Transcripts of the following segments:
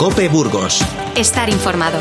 COPE Burgos. Estar informado.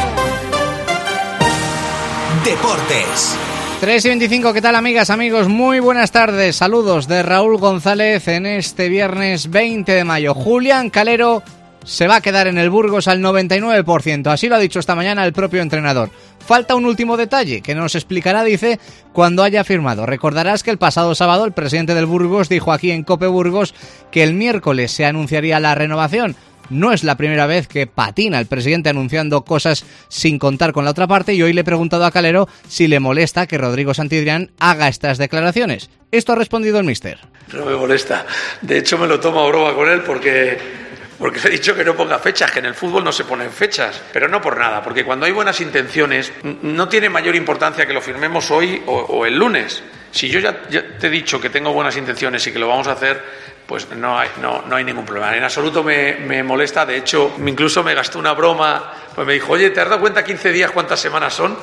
Deportes. 3:25, ¿qué tal, amigas, amigos? Muy buenas tardes, saludos de Raúl González en este viernes 20 de mayo. Julián Calero se va a quedar en el Burgos al 99%, así lo ha dicho esta mañana el propio entrenador. Falta un último detalle que nos explicará, dice, cuando haya firmado. Recordarás que el pasado sábado el presidente del Burgos dijo aquí en COPE Burgos que el miércoles se anunciaría la renovación. No es la primera vez que patina el presidente anunciando cosas sin contar con la otra parte, y hoy le he preguntado a Calero si le molesta que Rodrigo Santidrián haga estas declaraciones. Esto ha respondido el míster. No me molesta. De hecho, me lo tomo a broma con él porque le he dicho que no ponga fechas, que en el fútbol no se ponen fechas, pero no por nada, porque cuando hay buenas intenciones no tiene mayor importancia que lo firmemos hoy o el lunes. Si yo ya te he dicho que tengo buenas intenciones y que lo vamos a hacer, pues no hay ningún problema. En absoluto me molesta. De hecho, incluso me gastó una broma, pues me dijo: oye, ¿te has dado cuenta 15 días cuántas semanas son?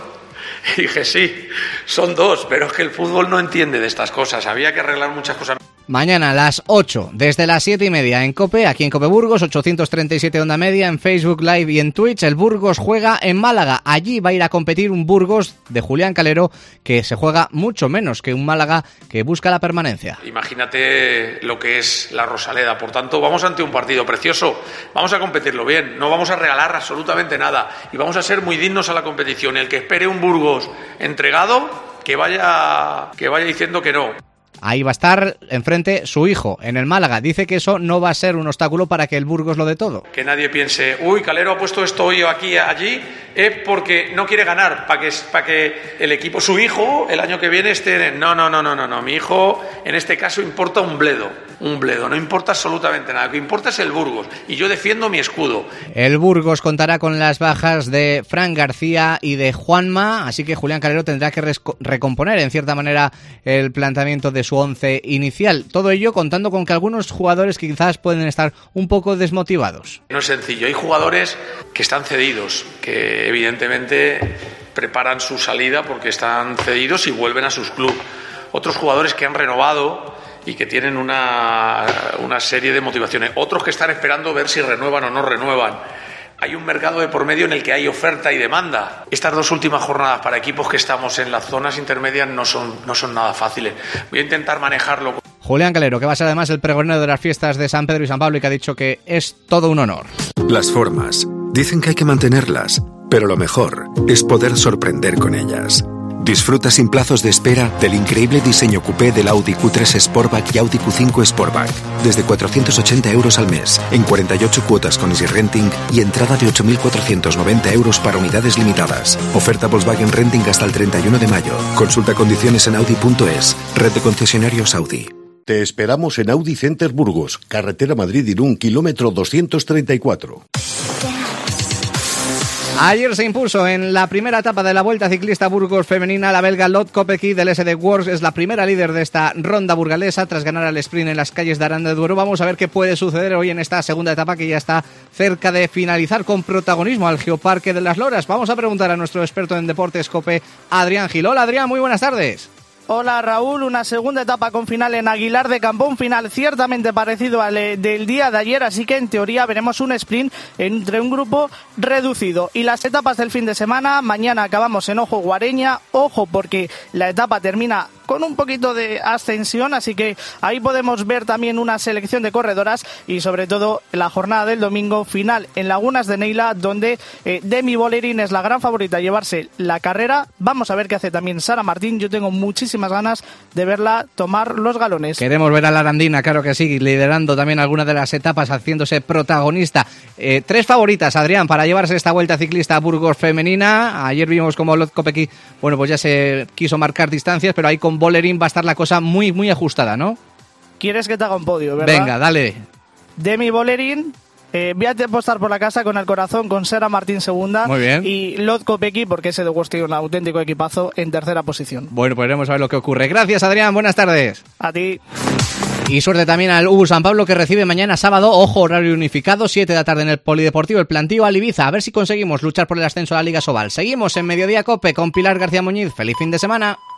Y dije: sí, son 2, pero es que el fútbol no entiende de estas cosas, había que arreglar muchas cosas. Mañana a las 8, desde las 7:30 en COPE, aquí en COPE Burgos, 837 onda media, en Facebook Live y en Twitch, el Burgos juega en Málaga. Allí va a ir a competir un Burgos de Julián Calero que se juega mucho menos que un Málaga que busca la permanencia. Imagínate lo que es la Rosaleda, por tanto vamos ante un partido precioso, vamos a competirlo bien, no vamos a regalar absolutamente nada y vamos a ser muy dignos a la competición. El que espere un Burgos entregado, que vaya diciendo que no. Ahí va a estar enfrente su hijo, en el Málaga. Dice que eso no va a ser un obstáculo para que el Burgos lo dé todo. Que nadie piense: uy, Calero ha puesto esto hoy o aquí, allí, es porque no quiere ganar, para que el equipo, su hijo, el año que viene esté... No. Mi hijo, en este caso, importa un bledo, no importa absolutamente nada. Lo que importa es el Burgos, y yo defiendo mi escudo. El Burgos contará con las bajas de Fran García y de Juanma, así que Julián Calero tendrá que recomponer, en cierta manera, el planteamiento de su once inicial. Todo ello contando con que algunos jugadores quizás pueden estar un poco desmotivados. No es sencillo, hay jugadores que están cedidos, que evidentemente preparan su salida porque están cedidos y vuelven a sus clubes. Otros jugadores que han renovado y que tienen una serie de motivaciones. Otros que están esperando ver si renuevan o no renuevan. Hay un mercado de por medio en el que hay oferta y demanda. Estas 2 últimas jornadas para equipos que estamos en las zonas intermedias no son nada fáciles. Voy a intentar manejarlo. Julián Calero, que va a ser además el pregonero de las fiestas de San Pedro y San Pablo, y que ha dicho que es todo un honor. Las formas. Dicen que hay que mantenerlas, pero lo mejor es poder sorprender con ellas. Disfruta sin plazos de espera del increíble diseño coupé del Audi Q3 Sportback y Audi Q5 Sportback. Desde 480 € al mes, en 48 cuotas con Easy Renting y entrada de 8.490 € para unidades limitadas. Oferta Volkswagen Renting hasta el 31 de mayo. Consulta condiciones en Audi.es. Red de concesionarios Audi. Te esperamos en Audi Center Burgos, carretera Madrid-Irún, kilómetro 234. Ayer se impuso en la primera etapa de la Vuelta Ciclista Burgos Femenina la belga Lotte Kopecky del SD Works. Es la primera líder de esta ronda burgalesa tras ganar al sprint en las calles de Aranda de Duero. Vamos a ver qué puede suceder hoy en esta segunda etapa que ya está cerca de finalizar con protagonismo al Geoparque de las Loras. Vamos a preguntar a nuestro experto en deportes COPE, Adrián Gil. Hola, Adrián, muy buenas tardes. Hola Raúl, una segunda etapa con final en Aguilar de Campo, un final ciertamente parecido al del día de ayer, así que en teoría veremos un sprint entre un grupo reducido. Y las etapas del fin de semana, mañana acabamos en Ojo Guareña, ojo porque la etapa termina con un poquito de ascensión, así que ahí podemos ver también una selección de corredoras y sobre todo la jornada del domingo final en Lagunas de Neila, donde Demi Vollering es la gran favorita a llevarse la carrera. Vamos a ver qué hace también Sara Martín, yo tengo muchísimas ganas de verla tomar los galones. Queremos ver a la arandina, claro que sí, liderando también algunas de las etapas, haciéndose protagonista. 3 favoritas, Adrián, para llevarse esta Vuelta Ciclista Burgos femenina. Ayer vimos como Lotte Kopecky, bueno, pues ya se quiso marcar distancias, pero ahí con Vollering va a estar la cosa muy, muy ajustada, ¿no? ¿Quieres que te haga un podio, verdad? Venga, dale. Demi Vollering, voy a apostar por la casa con el corazón, con Sara Martín segunda. Muy bien. Y Lotte Kopecky, porque ese de tiene un auténtico equipazo, en tercera posición. Bueno, pues veremos a ver lo que ocurre. Gracias, Adrián, buenas tardes. A ti. Y suerte también al UBU San Pablo, que recibe mañana sábado, ojo, horario unificado, 7 de la tarde en el Polideportivo, el Plantío al Ibiza. A ver si conseguimos luchar por el ascenso a la Liga Sobal. Seguimos en Mediodía Cope con Pilar García Muñiz. ¡Feliz fin de semana!